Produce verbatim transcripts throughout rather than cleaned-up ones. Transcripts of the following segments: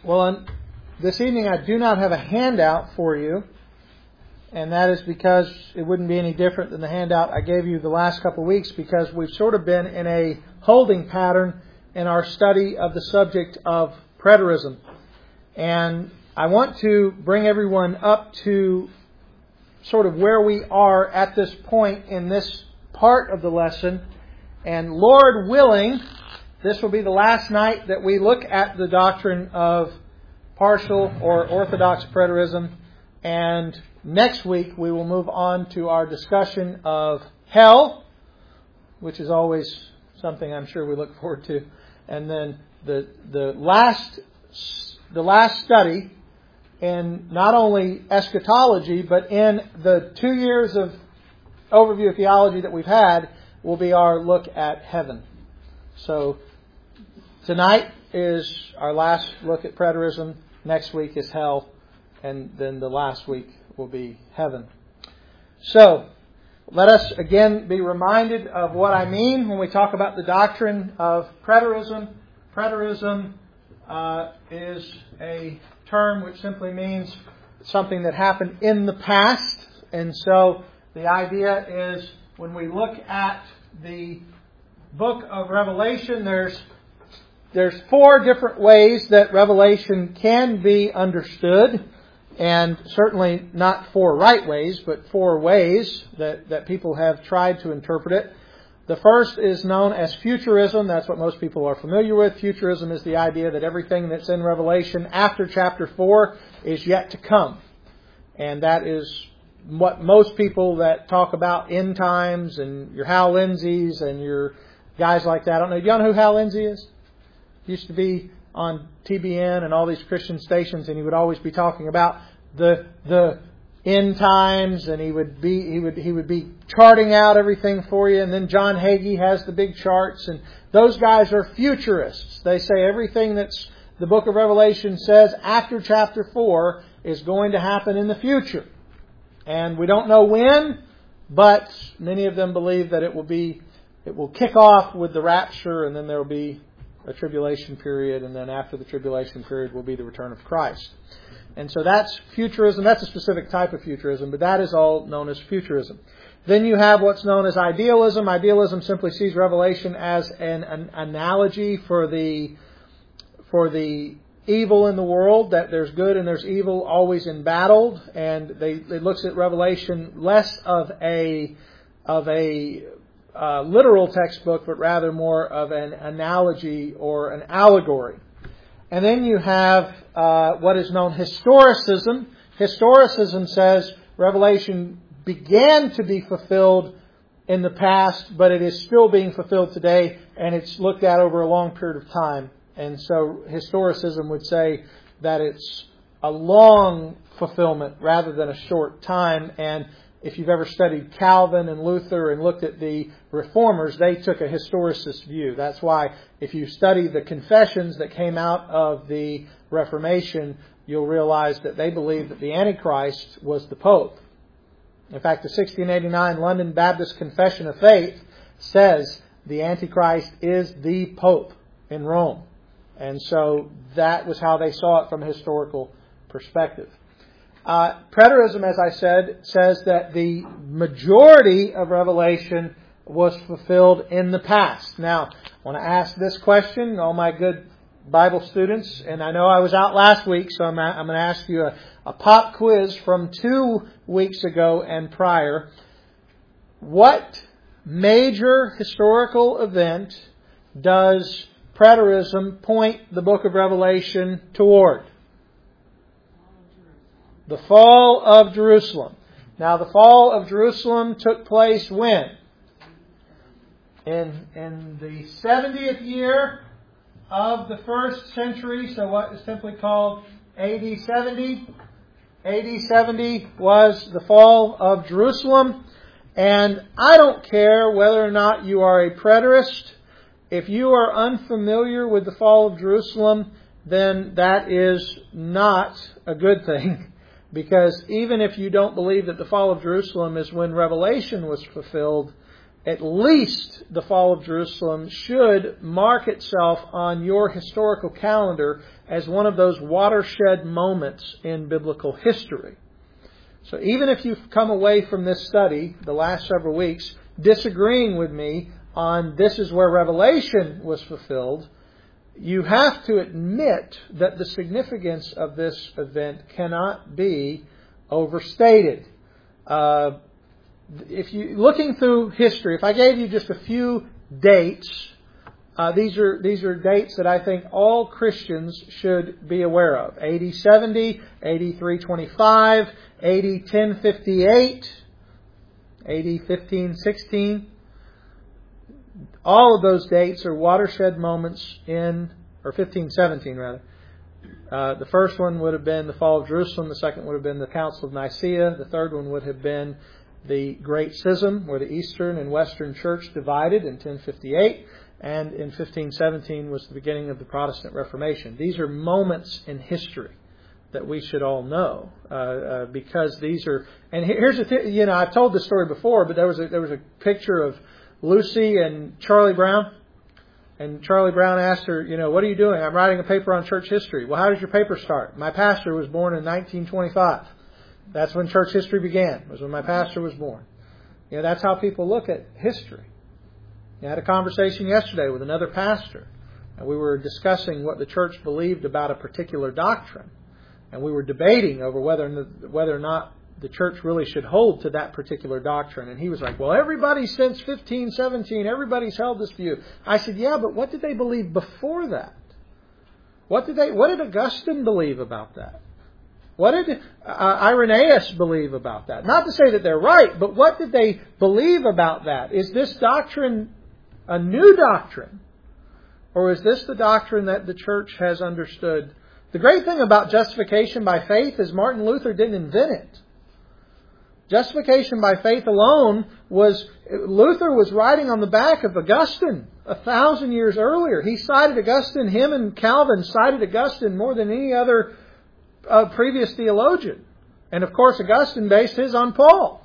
Well, on this evening I do not have a handout for you, and that is because it wouldn't be any different than the handout I gave you the last couple of weeks, because we've sort of been in a holding pattern in our study of the subject of preterism. And I want to bring everyone up to sort of where we are at this point in this part of the lesson. And Lord willing, this will be the last night that we look at the doctrine of partial or orthodox preterism. And next week we will move on to our discussion of hell, which is always something I'm sure we look forward to. And then the the last the last study in not only eschatology, but in the two years of overview of theology that we've had, will be our look at heaven. So tonight is our last look at preterism. Next week is hell. And then the last week will be heaven. So let us again be reminded of what I mean when we talk about the doctrine of preterism. Preterism uh, is a term which simply means something that happened in the past. And so the idea is, when we look at the book of Revelation, there's there's four different ways that Revelation can be understood. And certainly not four right ways, but four ways that, that people have tried to interpret it. The first is known as futurism. That's what most people are familiar with. Futurism is the idea that everything that's in Revelation after chapter four is yet to come. And that is what most people that talk about end times, and your Hal Lindsey's and your guys like that. I don't know. Do you know who Hal Lindsey is? He used to be on T B N and all these Christian stations, and he would always be talking about the the end times, and he would be he would he would be charting out everything for you. And then John Hagee has the big charts, and those guys are futurists. They say everything that's the book of Revelation says after chapter four is going to happen in the future, and we don't know when, but many of them believe that it will be it will kick off with the rapture, and then there will be a tribulation period, and then after the tribulation period will be the return of Christ. And so that's futurism. That's a specific type of futurism, but that is all known as futurism. Then you have what's known as idealism. Idealism simply sees Revelation as an, an analogy for the for the evil in the world, that there's good and there's evil always embattled, and they it looks at Revelation less of a of a Uh, literal textbook, but rather more of an analogy or an allegory. And then you have uh, what is known historicism. Historicism says Revelation began to be fulfilled in the past, but it is still being fulfilled today, and it's looked at over a long period of time. And so historicism would say that it's a long fulfillment rather than a short time. And if you've ever studied Calvin and Luther and looked at the Reformers, they took a historicist view. That's why if you study the confessions that came out of the Reformation, you'll realize that they believed that the Antichrist was the Pope. In fact, the sixteen eighty-nine London Baptist Confession of Faith says the Antichrist is the Pope in Rome. And so that was how they saw it from a historical perspective. Uh, preterism, as I said, says that the majority of Revelation was fulfilled in the past. Now, I want to ask this question, all my good Bible students, and I know I was out last week, so I'm, I'm going to ask you a, a pop quiz from two weeks ago and prior. What major historical event does preterism point the book of Revelation toward? The fall of Jerusalem. Now, the fall of Jerusalem took place when? In, in the seventieth year of the first century, so what is simply called A D seventy. A D seventy was the fall of Jerusalem. And I don't care whether or not you are a preterist. If you are unfamiliar with the fall of Jerusalem, then that is not a good thing. Because even if you don't believe that the fall of Jerusalem is when Revelation was fulfilled, at least the fall of Jerusalem should mark itself on your historical calendar as one of those watershed moments in biblical history. So even if you've come away from this study the last several weeks disagreeing with me on this is where Revelation was fulfilled, you have to admit that the significance of this event cannot be overstated. Uh, if you looking through history, if I gave you just a few dates, uh, these are these are dates that I think all Christians should be aware of: A D seventy, A D three twenty-five, A D ten fifty-eight, A D fifteen sixteen. All of those dates are watershed moments in, or fifteen seventeen rather. Uh, the first one would have been the fall of Jerusalem. The second would have been the Council of Nicaea. The third one would have been the Great Schism, where the Eastern and Western Church divided in ten fifty-eight. And in fifteen seventeen was the beginning of the Protestant Reformation. These are moments in history that we should all know, uh, uh, because these are. And here's the thing. You know, I've told this story before, but there was a, there was a picture of Lucy and Charlie Brown. And Charlie Brown asked her, you know, what are you doing? I'm writing a paper on church history. Well, how did your paper start? My pastor was born in nineteen twenty-five. That's when church history began, was when my pastor was born. You know, that's how people look at history. I had a conversation yesterday with another pastor, and we were discussing what the church believed about a particular doctrine. And we were debating over whether whether or not the church really should hold to that particular doctrine. And he was like, well, everybody since fifteen seventeen, everybody's held this view. I said, yeah, but what did they believe before that? What did they? What did Augustine believe about that? What did uh, Irenaeus believe about that? Not to say that they're right, but what did they believe about that? Is this doctrine a new doctrine? Or is this the doctrine that the church has understood? The great thing about justification by faith is Martin Luther didn't invent it. Justification by faith alone was, Luther was riding on the back of Augustine a thousand years earlier. He cited Augustine, him and Calvin cited Augustine more than any other uh, previous theologian. And of course Augustine based his on Paul.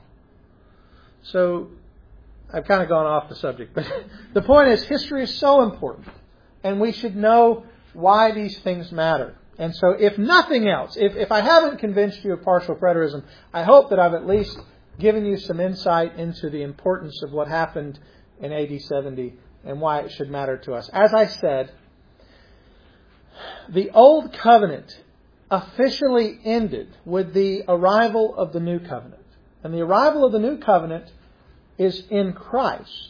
So I've kind of gone off the subject. But the point is, history is so important. And we should know why these things matter. And so if nothing else, if, if I haven't convinced you of partial preterism, I hope that I've at least given you some insight into the importance of what happened in A D seventy and why it should matter to us. As I said, the Old Covenant officially ended with the arrival of the New Covenant. And the arrival of the New Covenant is in Christ.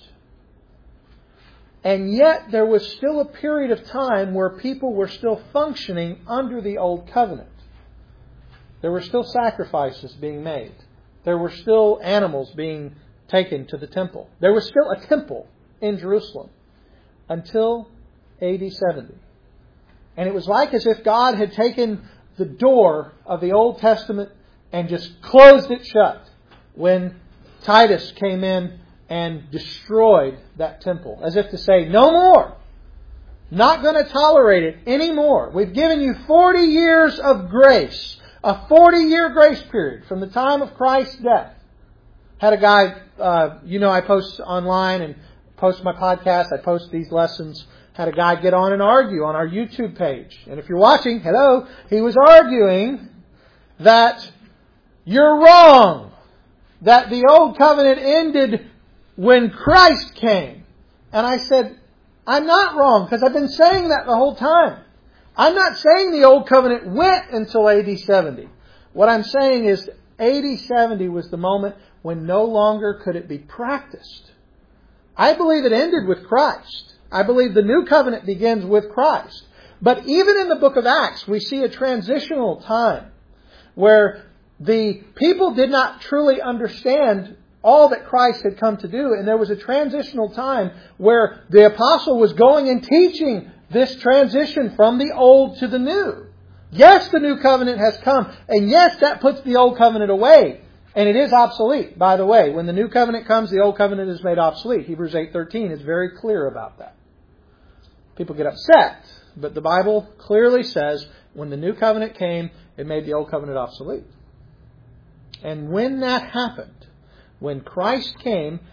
And yet there was still a period of time where people were still functioning under the Old Covenant. There were still sacrifices being made. There were still animals being taken to the temple. There was still a temple in Jerusalem until A D seventy. And it was like as if God had taken the door of the Old Testament and just closed it shut when Titus came in and destroyed that temple. As if to say, no more. Not going to tolerate it anymore. We've given you forty years of grace. A forty-year grace period from the time of Christ's death. Had a guy, uh, you know, I post online and post my podcast. I post these lessons. Had a guy get on and argue on our YouTube page. And if you're watching, hello, he was arguing that you're wrong. That the Old Covenant ended when Christ came. And I said, I'm not wrong, because I've been saying that the whole time. I'm not saying the Old Covenant went until A D seventy. What I'm saying is A D seventy was the moment when no longer could it be practiced. I believe it ended with Christ. I believe the New Covenant begins with Christ. But even in the book of Acts, we see a transitional time where the people did not truly understand all that Christ had come to do. And there was a transitional time where the apostle was going and teaching this transition from the old to the new. Yes, the new covenant has come. And yes, that puts the old covenant away. And it is obsolete, by the way. When the new covenant comes, the old covenant is made obsolete. Hebrews eight thirteen is very clear about that. People get upset, but the Bible clearly says when the new covenant came, it made the old covenant obsolete. And when that happened, when Christ came,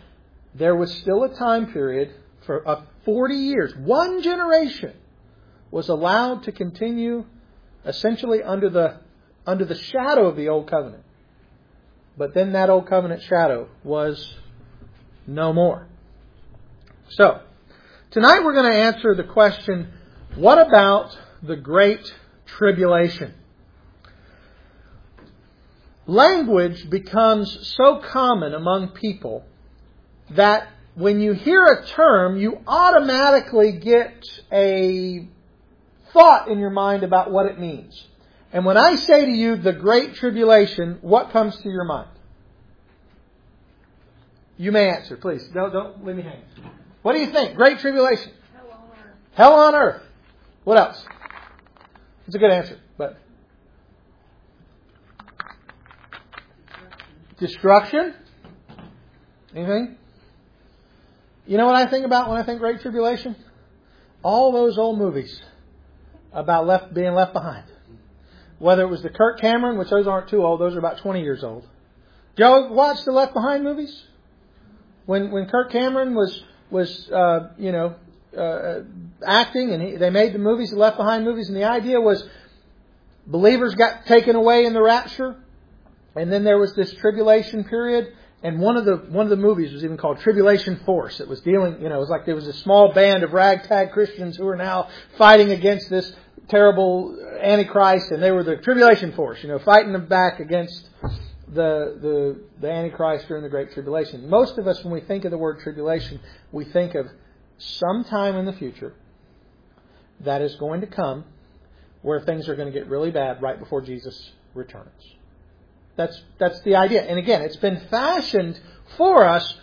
there was still a time period for uh, forty years. One generation was allowed to continue essentially under the under the shadow of the Old Covenant. But then that Old Covenant shadow was no more. So, tonight we're going to answer the question, what about the Great Tribulation? Language becomes so common among people that when you hear a term, you automatically get a thought in your mind about what it means. And when I say to you, the Great Tribulation, what comes to your mind? You may answer, please. Don't, don't leave me hanging. What do you think? Great Tribulation. Hell on earth. Hell on earth. What else? It's a good answer, but... Destruction. Anything? You know what I think about when I think Great Tribulation? All those old movies about left being left behind. Whether it was the Kirk Cameron, which those aren't too old, those are about twenty years old. Did y'all watch the Left Behind movies? When when Kirk Cameron was was uh, you know uh, acting, and he, they made the movies, the Left Behind movies, and the idea was believers got taken away in the rapture, and then there was this tribulation period. And one of the one of the movies was even called Tribulation Force. It was dealing, you know, it was like there was a small band of ragtag Christians who were now fighting against this terrible Antichrist, and they were the Tribulation Force, you know, fighting them back against the the the Antichrist during the Great Tribulation. Most of us, when we think of the word tribulation, we think of some time in the future that is going to come where things are going to get really bad right before Jesus returns. That's that's the idea. And again, it's been fashioned for us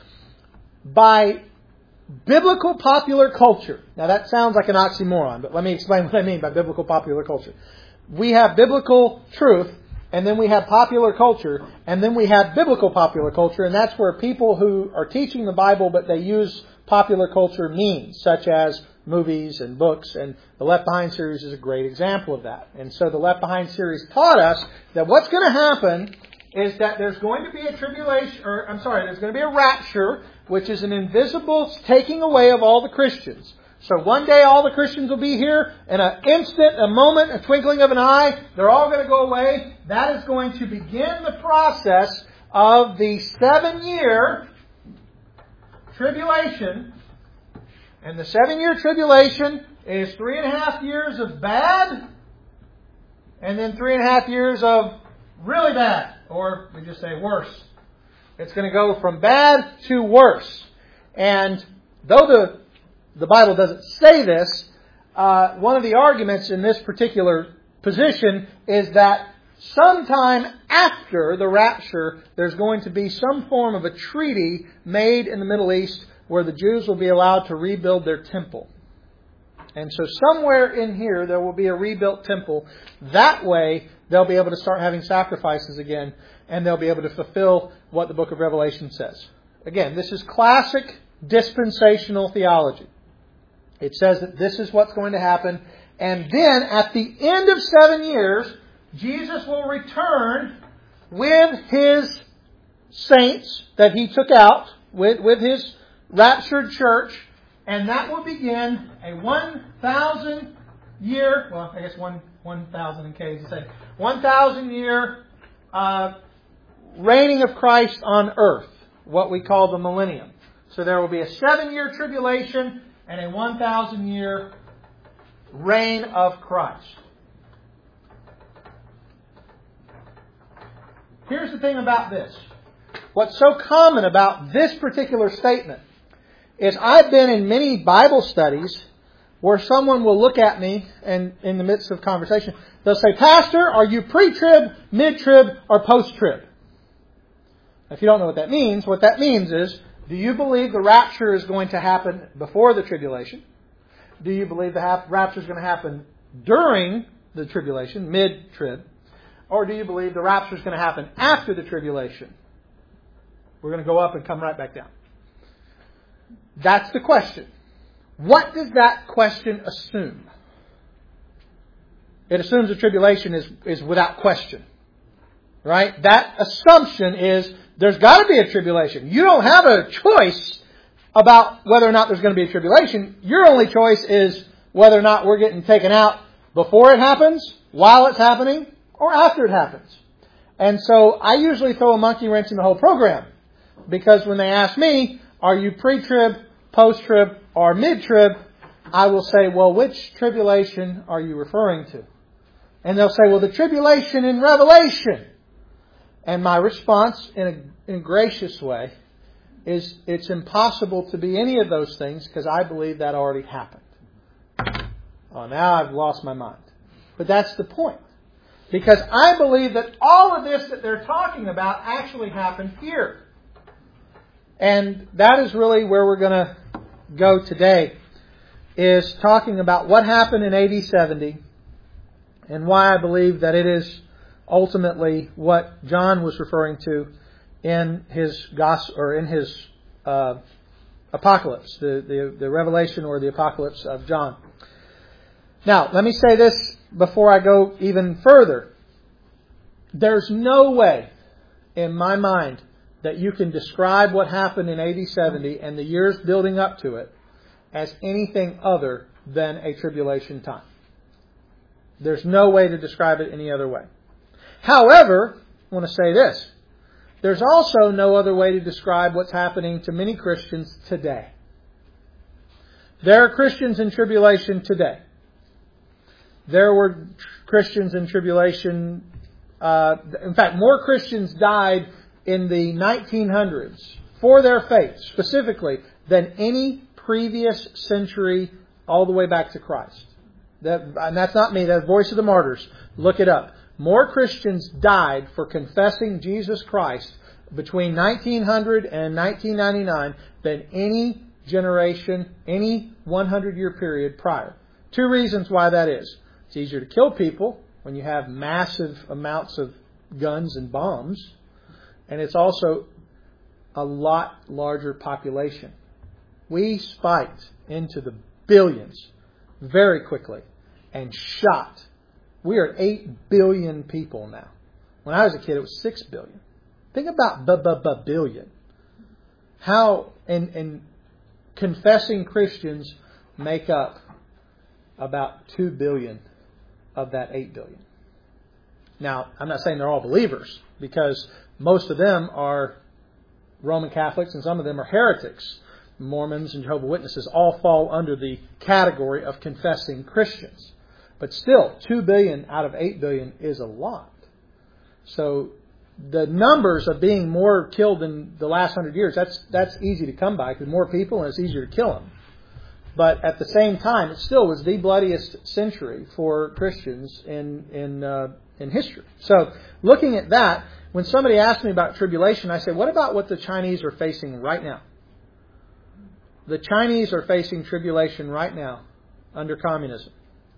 by biblical popular culture. Now that sounds like an oxymoron, but let me explain what I mean by biblical popular culture. We have biblical truth, and then we have popular culture, and then we have biblical popular culture, and that's where people who are teaching the Bible, but they use popular culture means, such as movies and books, and the Left Behind series is a great example of that. And so the Left Behind series taught us that what's going to happen is that there's going to be a tribulation, or I'm sorry, there's going to be a rapture, which is an invisible taking away of all the Christians. So one day all the Christians will be here, in an instant, a moment, a twinkling of an eye, they're all going to go away. That is going to begin the process of the seven-year tribulation. And the seven-year tribulation is three and a half years of bad, and then three and a half years of really bad, or we just say worse. It's going to go from bad to worse. And though the the Bible doesn't say this, uh, one of the arguments in this particular position is that sometime after the rapture, there's going to be some form of a treaty made in the Middle East where the Jews will be allowed to rebuild their temple. And so somewhere in here there will be a rebuilt temple. That way they'll be able to start having sacrifices again, and they'll be able to fulfill what the book of Revelation says. Again, this is classic dispensational theology. It says that this is what's going to happen. And then at the end of seven years, Jesus will return with His saints that He took out, with, with His raptured church, and that will begin a one thousand year, well, I guess one, one thousand in case you say, one thousand year uh, reigning of Christ on earth, what we call the millennium. So there will be a seven-year tribulation and a one thousand year reign of Christ. Here's the thing about this. What's so common about this particular statement is I've been in many Bible studies where someone will look at me and in the midst of conversation, they'll say, "Pastor, are you pre-trib, mid-trib, or post-trib?" If you don't know what that means, what that means is, do you believe the rapture is going to happen before the tribulation? Do you believe the hap- rapture is going to happen during the tribulation, mid-trib? Or do you believe the rapture is going to happen after the tribulation? We're going to go up and come right back down. That's the question. What does that question assume? It assumes the tribulation is, is without question. Right? That assumption is there's got to be a tribulation. You don't have a choice about whether or not there's going to be a tribulation. Your only choice is whether or not we're getting taken out before it happens, while it's happening, or after it happens. And so I usually throw a monkey wrench in the whole program. Because when they ask me, are you pre-trib, post-trib, or mid-trib? I will say, well, which tribulation are you referring to? And they'll say, well, the tribulation in Revelation. And my response, in a, in a gracious way, is it's impossible to be any of those things because I believe that already happened. Oh, now I've lost my mind. But that's the point. Because I believe that all of this that they're talking about actually happened here. And that is really where we're going to go today, is talking about what happened in A D seventy and why I believe that it is ultimately what John was referring to in his gospel or in his uh, apocalypse, the, the the revelation or the apocalypse of John. Now, let me say this before I go even further. There's no way in my mind that you can describe what happened in A D seventy and the years building up to it as anything other than a tribulation time. There's no way to describe it any other way. However, I want to say this. There's also no other way to describe what's happening to many Christians today. There are Christians in tribulation today. There were Christians in tribulation. Uh, in fact, more Christians died in the nineteen hundreds for their faith, specifically, than any previous century all the way back to Christ. That, and that's not me, that's Voice of the Martyrs. Look it up. More Christians died for confessing Jesus Christ between nineteen hundred and nineteen ninety-nine than any generation, any hundred-year period prior. Two reasons why that is. It's easier to kill people when you have massive amounts of guns and bombs. And it's also a lot larger population. We spiked into the billions very quickly and shot. We are at eight billion people now. When I was a kid, it was six billion. Think about b-b-b-billion. How, and, and confessing Christians make up about two billion of that eight billion. Now, I'm not saying they're all believers, because most of them are Roman Catholics and some of them are heretics. Mormons and Jehovah's Witnesses all fall under the category of confessing Christians. But still, two billion out of eight billion is a lot. So the numbers of being more killed in the last hundred years, that's that's easy to come by because more people and it's easier to kill them. But at the same time, it still was the bloodiest century for Christians in in uh, in history. So looking at that, when somebody asks me about tribulation, I say, what about what the Chinese are facing right now? The Chinese are facing tribulation right now under communism.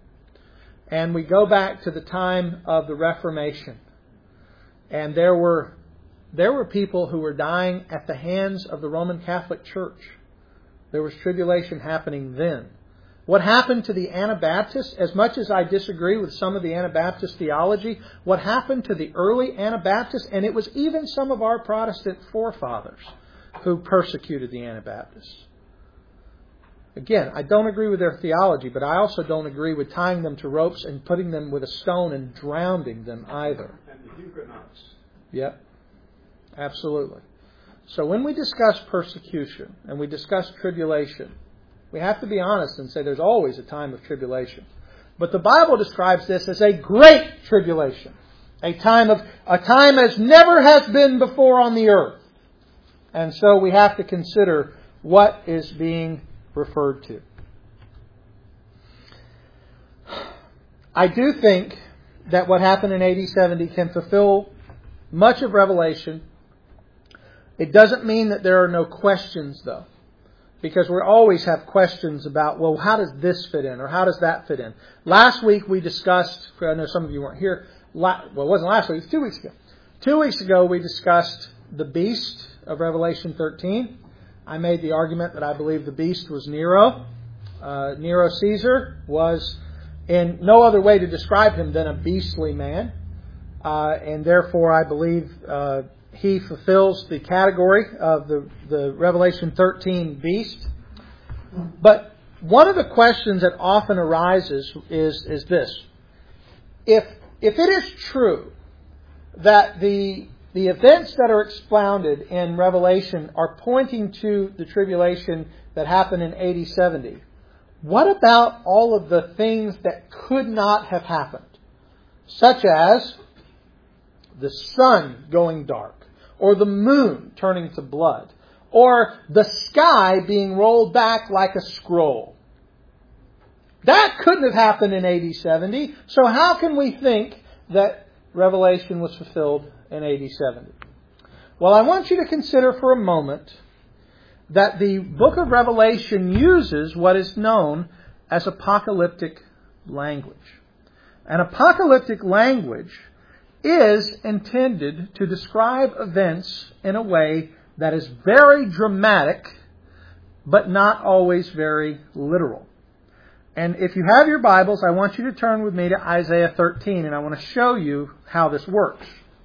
And we go back to the time of the Reformation. And there were there were people who were dying at the hands of the Roman Catholic Church. There was tribulation happening then. What happened to the Anabaptists, as much as I disagree with some of the Anabaptist theology, what happened to the early Anabaptists, and it was even some of our Protestant forefathers who persecuted the Anabaptists. Again, I don't agree with their theology, but I also don't agree with tying them to ropes and putting them with a stone and drowning them either. And the Huguenots. Yep, absolutely. So when we discuss persecution and we discuss tribulation, we have to be honest and say there's always a time of tribulation. But the Bible describes this as a great tribulation. A time of a time as never has been before on the earth. And so we have to consider what is being referred to. I do think that what happened in A D seventy can fulfill much of Revelation. It doesn't mean that there are no questions, though. Because we always have questions about, well, how does this fit in? Or how does that fit in? Last week we discussed, I know some of you weren't here, well, it wasn't last week, it was two weeks ago. Two weeks ago we discussed the beast of Revelation thirteen. I made the argument that I believe the beast was Nero. Uh, Nero Caesar was in no other way to describe him than a beastly man. Uh, and therefore I believe uh, he fulfills the category of the, the Revelation thirteen beast. But one of the questions that often arises is, is this. If, if it is true that the, the events that are expounded in Revelation are pointing to the tribulation that happened in A D seventy, what about all of the things that could not have happened? Such as the sun going dark, or the moon turning to blood, or the sky being rolled back like a scroll. That couldn't have happened in A D seventy, so how can we think that Revelation was fulfilled in A D seventy? Well, I want you to consider for a moment that the book of Revelation uses what is known as apocalyptic language. And apocalyptic language is intended to describe events in a way that is very dramatic, but not always very literal. And if you have your Bibles, I want you to turn with me to Isaiah thirteen, and I want to show you how this works.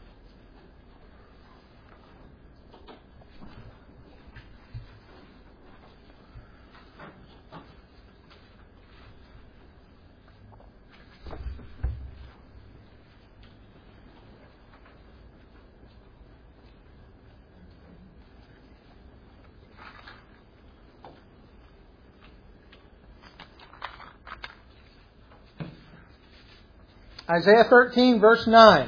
Isaiah thirteen, verse nine.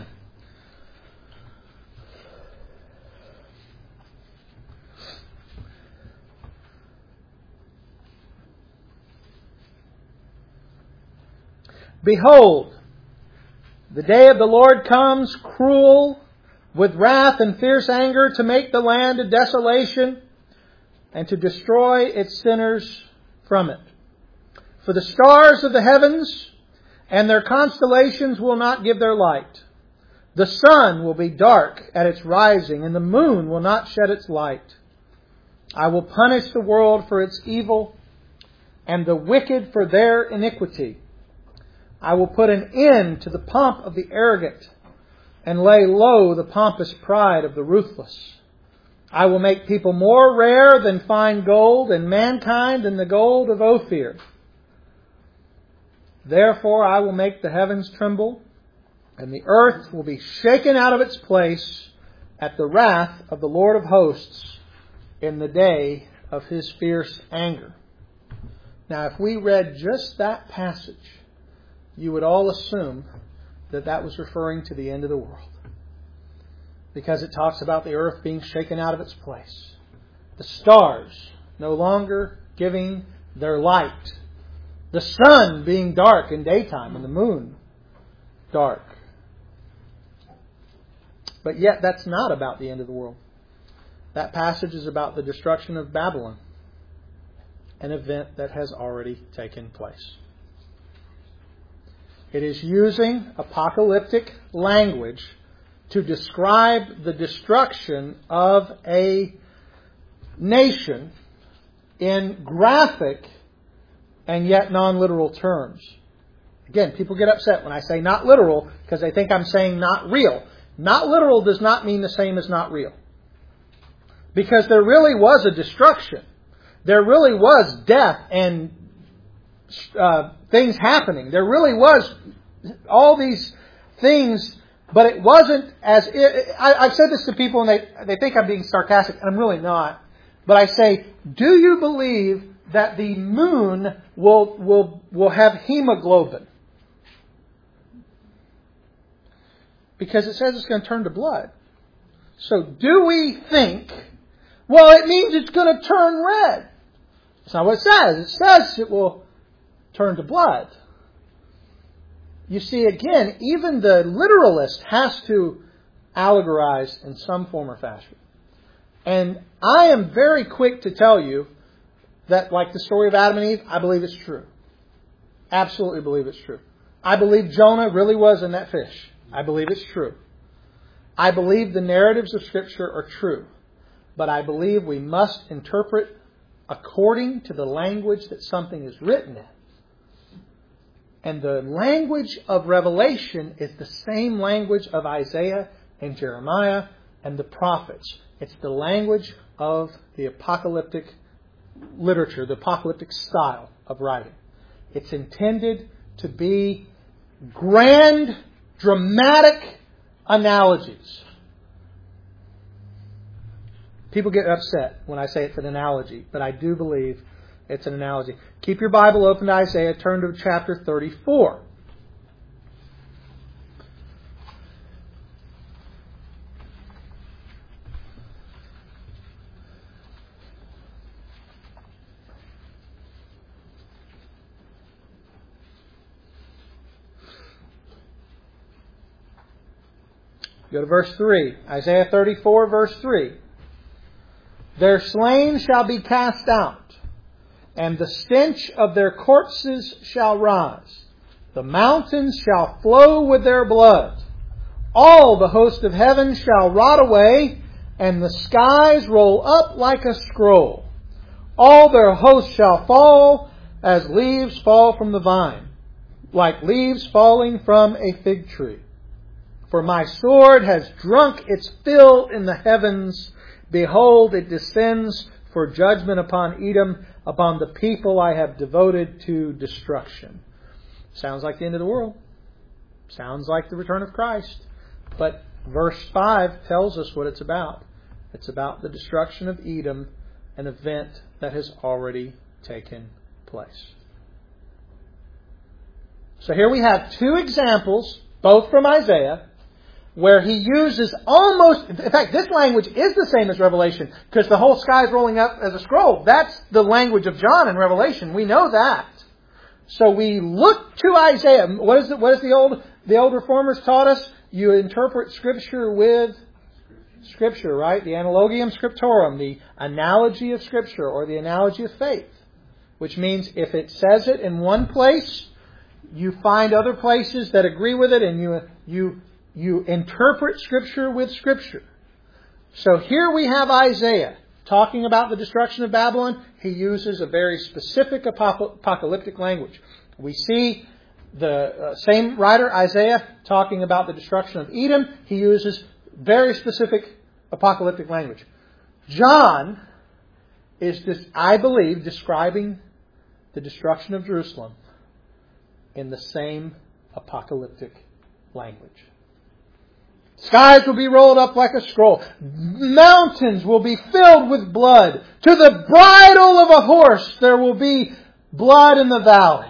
Behold, the day of the Lord comes, cruel, with wrath and fierce anger, to make the land a desolation, and to destroy its sinners from it. For the stars of the heavens and their constellations will not give their light. The sun will be dark at its rising, and the moon will not shed its light. I will punish the world for its evil, and the wicked for their iniquity. I will put an end to the pomp of the arrogant, and lay low the pompous pride of the ruthless. I will make people more rare than fine gold, and mankind than the gold of Ophir. Therefore I will make the heavens tremble, and the earth will be shaken out of its place at the wrath of the Lord of hosts in the day of His fierce anger. Now, if we read just that passage, you would all assume that that was referring to the end of the world, because it talks about the earth being shaken out of its place, the stars no longer giving their light, the sun being dark in daytime and the moon dark. But yet that's not about the end of the world. That passage is about the destruction of Babylon, an event that has already taken place. It is using apocalyptic language to describe the destruction of a nation in graphic and yet non-literal terms. Again, people get upset when I say not literal because they think I'm saying not real. Not literal does not mean the same as not real. Because there really was a destruction. There really was death and uh, things happening. There really was all these things, but it wasn't as... It, I, I've said this to people and they, they think I'm being sarcastic, and I'm really not. But I say, do you believe that the moon will, will, will have hemoglobin? Because it says it's going to turn to blood. So do we think, well, it means it's going to turn red? That's not what it says. It says it will turn to blood. You see, again, even the literalist has to allegorize in some form or fashion. And I am very quick to tell you that, like the story of Adam and Eve, I believe it's true. Absolutely believe it's true. I believe Jonah really was in that fish. I believe it's true. I believe the narratives of Scripture are true. But I believe we must interpret according to the language that something is written in. And the language of Revelation is the same language of Isaiah and Jeremiah and the prophets. It's the language of the apocalyptic literature, the apocalyptic style of writing. It's intended to be grand, dramatic analogies. People get upset when I say it's an analogy, but I do believe it's an analogy. Keep your Bible open to Isaiah. Turn to chapter thirty-four. Go to verse three. Isaiah thirty-four, verse three. Their slain shall be cast out, and the stench of their corpses shall rise. The mountains shall flow with their blood. All the host of heaven shall rot away, and the skies roll up like a scroll. All their hosts shall fall as leaves fall from the vine, like leaves falling from a fig tree. For my sword has drunk its fill in the heavens. Behold, it descends for judgment upon Edom, upon the people I have devoted to destruction. Sounds like the end of the world. Sounds like the return of Christ. But verse five tells us what it's about. It's about the destruction of Edom, an event that has already taken place. So here we have two examples, both from Isaiah, where he uses almost, in fact, this language is the same as Revelation, because the whole sky is rolling up as a scroll. That's the language of John in Revelation. We know that. So we look to Isaiah. What is the, what is the old, the old reformers taught us? You interpret Scripture with Scripture, right? The analogium scriptorum, the analogy of Scripture, or the analogy of faith. Which means if it says it in one place, you find other places that agree with it, and you you You interpret Scripture with Scripture. So here we have Isaiah talking about the destruction of Babylon. He uses a very specific apocalyptic language. We see the uh, same writer, Isaiah, talking about the destruction of Edom. He uses very specific apocalyptic language. John is, just, I believe, describing the destruction of Jerusalem in the same apocalyptic language. Skies will be rolled up like a scroll. Mountains will be filled with blood. To the bridle of a horse there will be blood in the valley.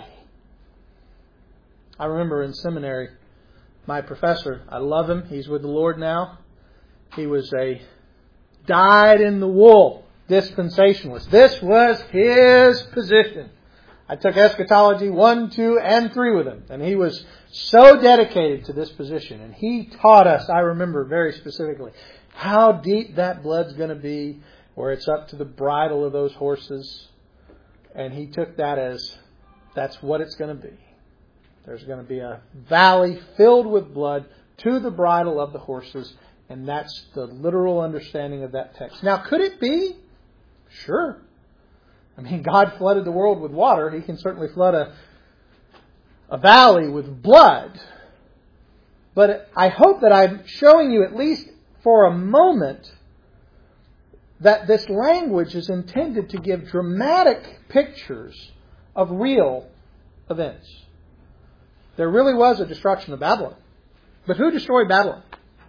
I remember in seminary, my professor, I love him. He's with the Lord now. He was a dyed-in-the-wool dispensationalist. This was his position. I took eschatology one, two, and three with him. And he was so dedicated to this position. And he taught us, I remember very specifically, how deep that blood's going to be, where it's up to the bridle of those horses. And he took that as, that's what it's going to be. There's going to be a valley filled with blood to the bridle of the horses. And that's the literal understanding of that text. Now, could it be? Sure. I mean, God flooded the world with water. He can certainly flood a, a valley with blood. But I hope that I'm showing you, at least for a moment, that this language is intended to give dramatic pictures of real events. There really was a destruction of Babylon. But who destroyed Babylon?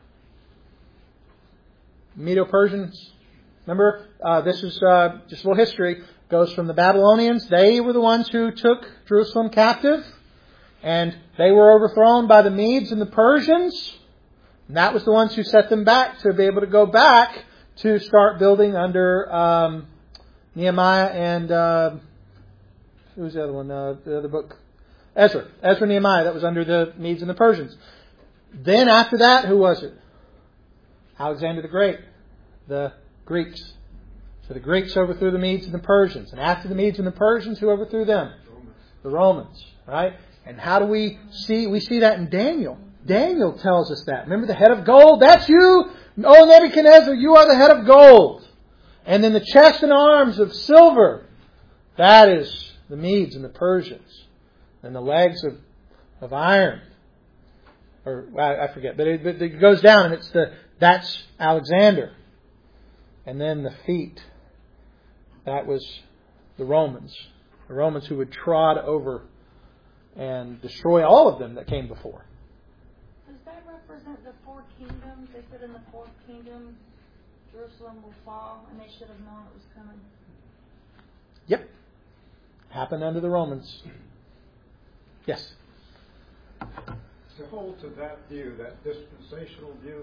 Medo-Persians. Remember, uh, this is uh, just a little history. Goes from the Babylonians. They were the ones who took Jerusalem captive. And they were overthrown by the Medes and the Persians. And that was the ones who set them back to be able to go back to start building under um, Nehemiah and... Uh, who was the other one? Uh, the other book? Ezra. Ezra and Nehemiah. That was under the Medes and the Persians. Then after that, who was it? Alexander the Great. The Greeks. So the Greeks overthrew the Medes and the Persians. And after the Medes and the Persians, who overthrew them? Romans. The Romans. Right? And how do we see? We see that in Daniel. Daniel tells us that. Remember the head of gold? That's you! Oh, Nebuchadnezzar, you are the head of gold. And then the chest and arms of silver. That is the Medes and the Persians. And the legs of, of iron. Or, I forget. But it, but it goes down and it's the, That's Alexander. And then the feet. That was the Romans. The Romans who would trod over and destroy all of them that came before. Does that represent the four kingdoms? They said in the fourth kingdom, Jerusalem will fall, and they should have known it was coming. Yep. Happened under the Romans. Yes? To hold to that view, that dispensational view,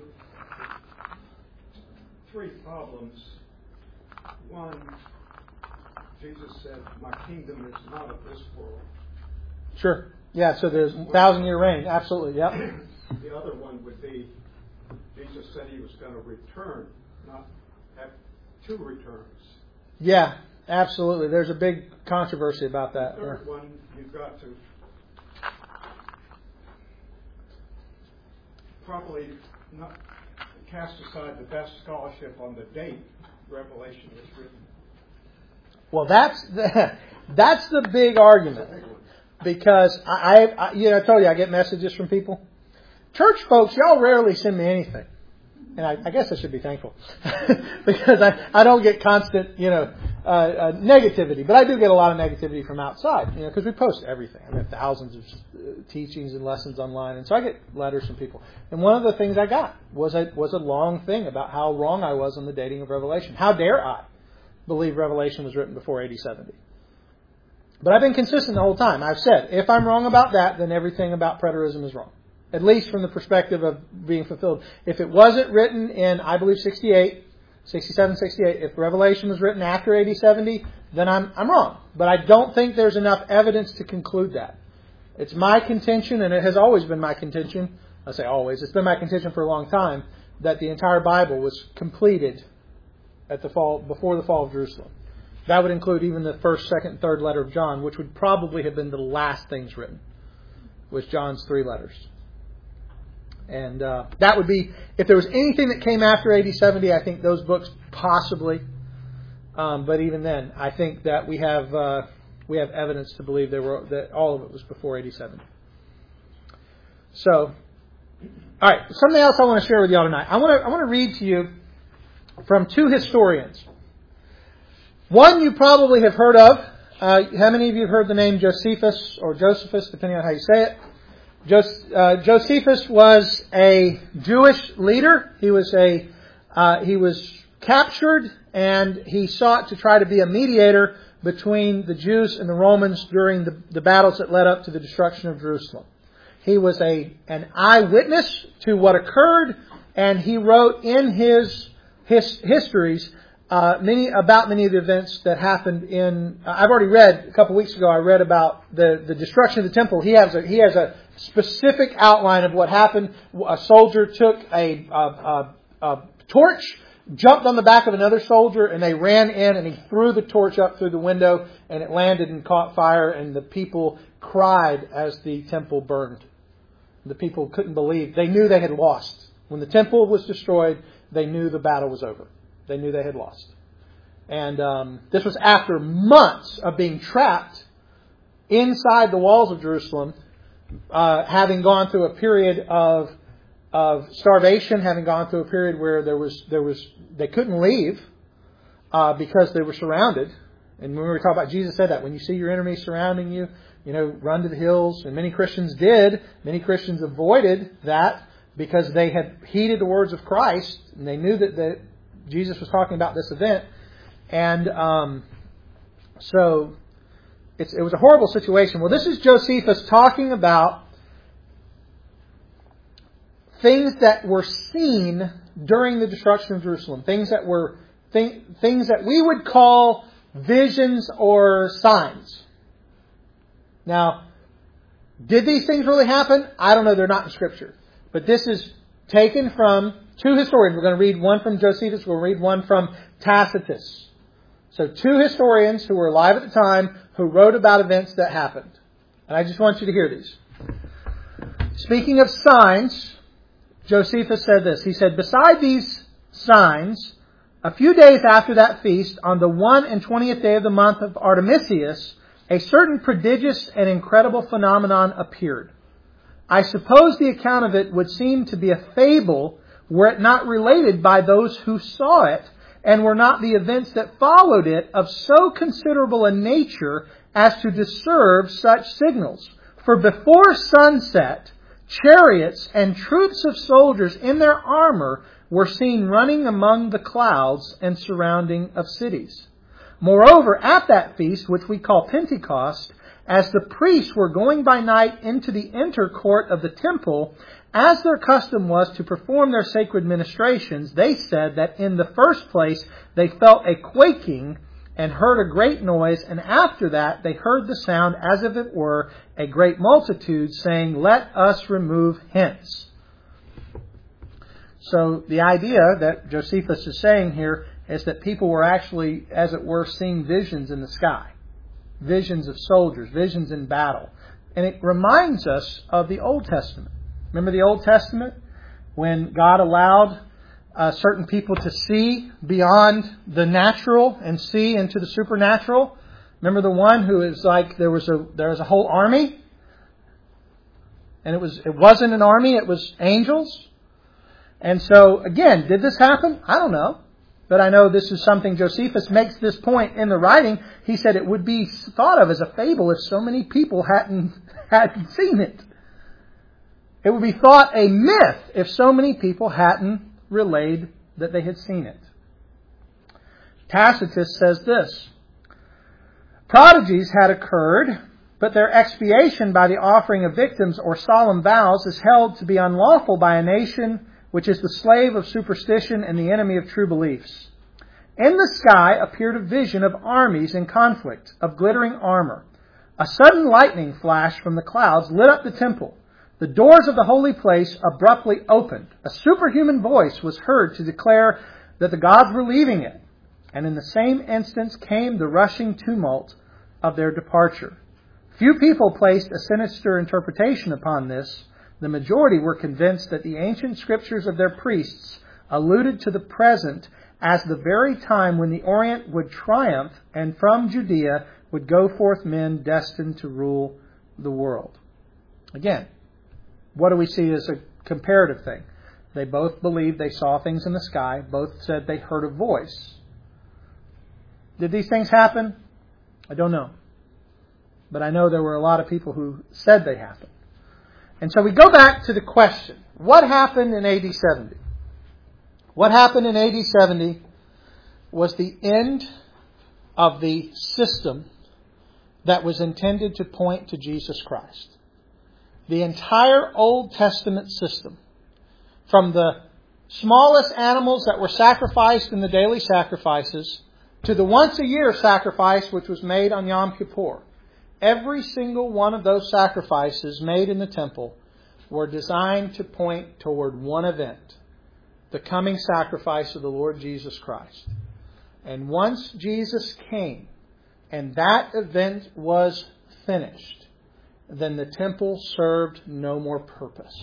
three problems. One, Jesus said, my kingdom is not of this world. Sure. Yeah, so there's thousand year reign. Absolutely, yep. The other one would be, Jesus said he was going to return, not have two returns. Yeah, absolutely. There's a big controversy about that. The third yeah. one, you've got to probably not cast aside the best scholarship on the date Revelation was written. Well, that's the, that's the big argument. Because I, I, you know, I told you I get messages from people. Church folks, y'all rarely send me anything. And I, I guess I should be thankful. Because I, I don't get constant, you know, uh, uh, negativity. But I do get a lot of negativity from outside, you know, because we post everything. I have thousands of uh, teachings and lessons online. And so I get letters from people. And one of the things I got was a, was a long thing about how wrong I was on the dating of Revelation. How dare I believe Revelation was written before A D seventy? But I've been consistent the whole time. I've said, if I'm wrong about that, then everything about preterism is wrong. At least from the perspective of being fulfilled. If it wasn't written in, I believe, sixty-eight, sixty-seven, sixty-eight, if Revelation was written after A D seventy, then I'm I'm wrong. But I don't think there's enough evidence to conclude that. It's my contention, and it has always been my contention, I say always, it's been my contention for a long time, that the entire Bible was completed at the fall, before the fall of Jerusalem. That would include even the first, second, third letter of John, which would probably have been the last things written, was John's three letters. And uh, that would be, if there was anything that came after A D seventy, I think those books possibly. Um, but even then, I think that we have uh, we have evidence to believe they were that all of it was before A D seventy. So, all right, something else I want to share with y'all tonight. I want to I want to read to you from two historians. One you probably have heard of. Uh, how many of you have heard the name Josephus or Josephus, depending on how you say it? Jos- uh, Josephus was a Jewish leader. He was a uh, he was captured, and he sought to try to be a mediator between the Jews and the Romans during the, the battles that led up to the destruction of Jerusalem. He was a an eyewitness to what occurred, and he wrote in his his histories uh, many about many of the events that happened in. Uh, I've already read a couple weeks ago. I read about the, the destruction of the temple. He has a he has a specific outline of what happened. A soldier took a, a, a, a torch, jumped on the back of another soldier, and they ran in, and he threw the torch up through the window, and it landed and caught fire, and the people cried as the temple burned. The people couldn't believe. They knew they had lost. When the temple was destroyed, they knew the battle was over. They knew they had lost. And um, this was after months of being trapped inside the walls of Jerusalem, Uh, having gone through a period of of starvation, having gone through a period where there was there was they couldn't leave uh, because they were surrounded. And when we were talking about, Jesus said that when you see your enemy surrounding you, you know, run to the hills. And many Christians did. Many Christians avoided that because they had heeded the words of Christ, and they knew that, that Jesus was talking about this event. And um, so. It's, it was a horrible situation. Well, this is Josephus talking about things that were seen during the destruction of Jerusalem. Things that were th- things that we would call visions or signs. Now, did these things really happen? I don't know. They're not in Scripture. But this is taken from two historians. We're going to read one from Josephus. We'll read one from Tacitus. So two historians who were alive at the time who wrote about events that happened. And I just want you to hear these. Speaking of signs, Josephus said this. He said, beside these signs, a few days after that feast, on the one and twentieth day of the month of Artemisius, a certain prodigious and incredible phenomenon appeared. I suppose the account of it would seem to be a fable were it not related by those who saw it, and were not the events that followed it of so considerable a nature as to deserve such signals. For before sunset, chariots and troops of soldiers in their armor were seen running among the clouds and surrounding of cities. Moreover, at that feast, which we call Pentecost, as the priests were going by night into the inner court of the temple, as their custom was to perform their sacred ministrations, they said that in the first place they felt a quaking and heard a great noise, and after that they heard the sound as if it were a great multitude, saying, "Let us remove hence." So the idea that Josephus is saying here is that people were actually, as it were, seeing visions in the sky. Visions of soldiers, visions in battle. And it reminds us of the Old Testament. Remember the Old Testament? When God allowed uh, certain people to see beyond the natural and see into the supernatural. Remember the one who is like, there was a there was a whole army? And it was it wasn't an army, it was angels. And so, again, did this happen? I don't know. But I know this is something Josephus makes this point in the writing. He said it would be thought of as a fable if so many people hadn't, hadn't seen it. It would be thought a myth if so many people hadn't relayed that they had seen it. Tacitus says this: prodigies had occurred, but their expiation by the offering of victims or solemn vows is held to be unlawful by a nation which is the slave of superstition and the enemy of true beliefs. In the sky appeared a vision of armies in conflict, of glittering armor. A sudden lightning flash from the clouds lit up the temple. The doors of the holy place abruptly opened. A superhuman voice was heard to declare that the gods were leaving it. And in the same instant came the rushing tumult of their departure. Few people placed a sinister interpretation upon this. The majority were convinced that the ancient scriptures of their priests alluded to the present as the very time when the Orient would triumph and from Judea would go forth men destined to rule the world. Again, what do we see as a comparative thing? They both believed they saw things in the sky. Both said they heard a voice. Did these things happen? I don't know. But I know there were a lot of people who said they happened. And so we go back to the question, what happened in A D seventy? What happened in A D seventy was the end of the system that was intended to point to Jesus Christ. The entire Old Testament system, from the smallest animals that were sacrificed in the daily sacrifices to the once a year sacrifice which was made on Yom Kippur. Every single one of those sacrifices made in the temple were designed to point toward one event, the coming sacrifice of the Lord Jesus Christ. And once Jesus came and that event was finished, then the temple served no more purpose.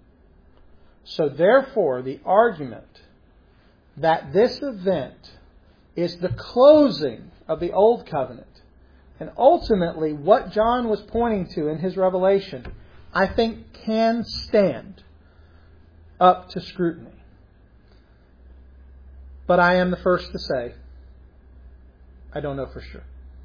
So therefore, the argument that this event is the closing of the Old Covenant, and ultimately what John was pointing to in his revelation, I think can stand up to scrutiny. But I am the first to say, I don't know for sure.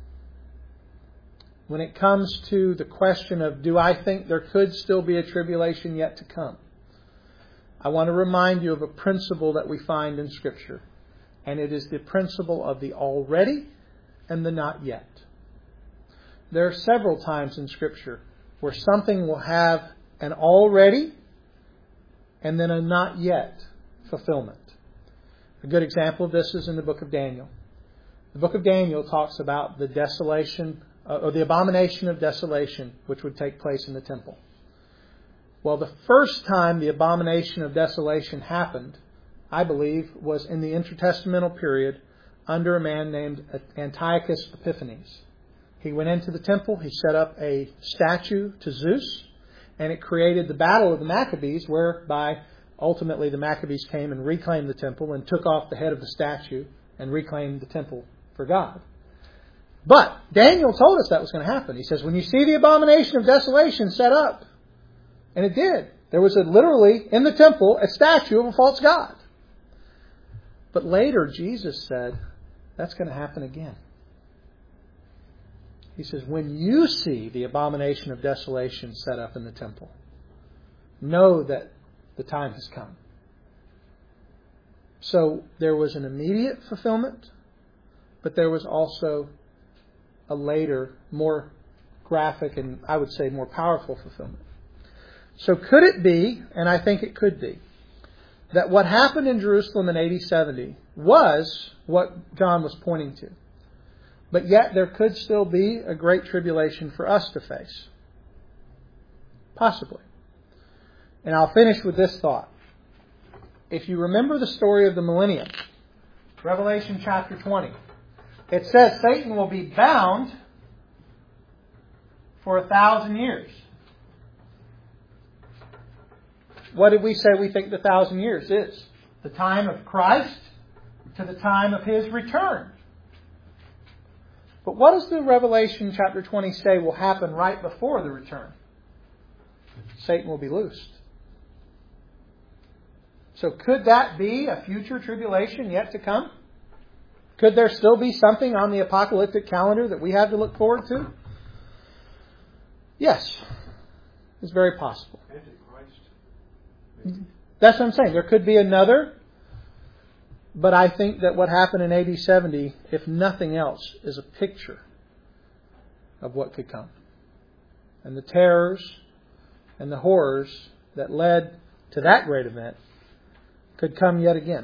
When it comes to the question of, do I think there could still be a tribulation yet to come? I want to remind you of a principle that we find in Scripture. And it is the principle of the already and the not yet. There are several times in Scripture where something will have an already and then a not yet fulfillment. A good example of this is in the book of Daniel. The book of Daniel talks about the desolation, uh, or the abomination of desolation, which would take place in the temple. Well, the first time the abomination of desolation happened, I believe, was in the intertestamental period under a man named Antiochus Epiphanes. He went into the temple, he set up a statue to Zeus, and it created the battle of the Maccabees, whereby ultimately the Maccabees came and reclaimed the temple and took off the head of the statue and reclaimed the temple for God. But Daniel told us that was going to happen. He says, when you see the abomination of desolation set up, and it did, There was a, literally, in the temple, a statue of a false god. But later, Jesus said, that's going to happen again. He says, when you see the abomination of desolation set up in the temple, know that the time has come. So there was an immediate fulfillment, but there was also a later, more graphic and I would say more powerful fulfillment. So could it be, and I think it could be, that what happened in Jerusalem in A D seventy was what John was pointing to? But yet there could still be a great tribulation for us to face. Possibly. And I'll finish with this thought. If you remember the story of the millennium, Revelation chapter twenty, it says Satan will be bound for a thousand years. What did we say we think the thousand years is? The time of Christ to the time of His return. But what does the Revelation chapter twenty say will happen right before the return? Satan will be loosed. So could that be a future tribulation yet to come? Could there still be something on the apocalyptic calendar that we have to look forward to? Yes. It's very possible. Antichrist. That's what I'm saying. There could be another. But I think that what happened in A D seventy, if nothing else, is a picture of what could come. And the terrors and the horrors that led to that great event could come yet again.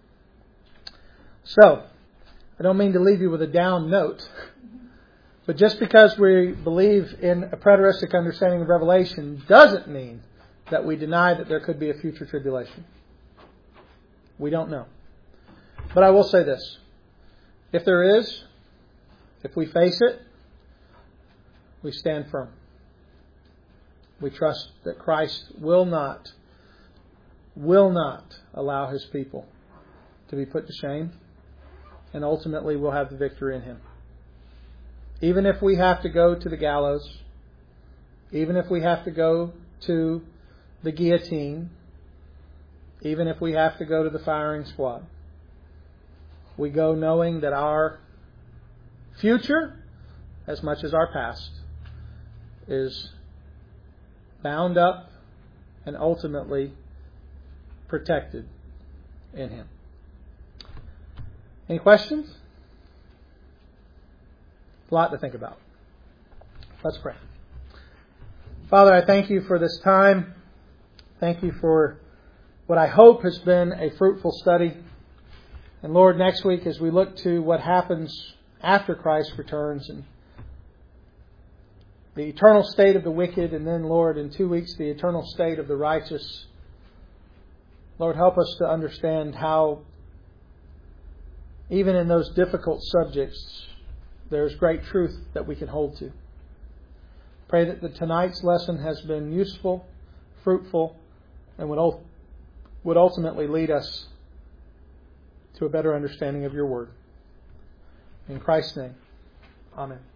So, I don't mean to leave you with a down note, but just because we believe in a preteristic understanding of Revelation doesn't mean that we deny that there could be a future tribulation. We don't know. But I will say this. If there is, if we face it, we stand firm. We trust that Christ will not, will not allow His people to be put to shame, and ultimately we'll have the victory in Him. Even if we have to go to the gallows, even if we have to go to the guillotine, even if we have to go to the firing squad, we go knowing that our future, as much as our past, is bound up and ultimately protected in Him. Any questions? A lot to think about. Let's pray. Father, I thank You for this time. Thank You for what I hope has been a fruitful study. And Lord, next week as we look to what happens after Christ returns and the eternal state of the wicked, and then, Lord, in two weeks, the eternal state of the righteous, Lord, help us to understand how even in those difficult subjects, there's great truth that we can hold to. Pray that the tonight's lesson has been useful, fruitful, and would would ultimately lead us to a better understanding of Your Word. In Christ's name, Amen.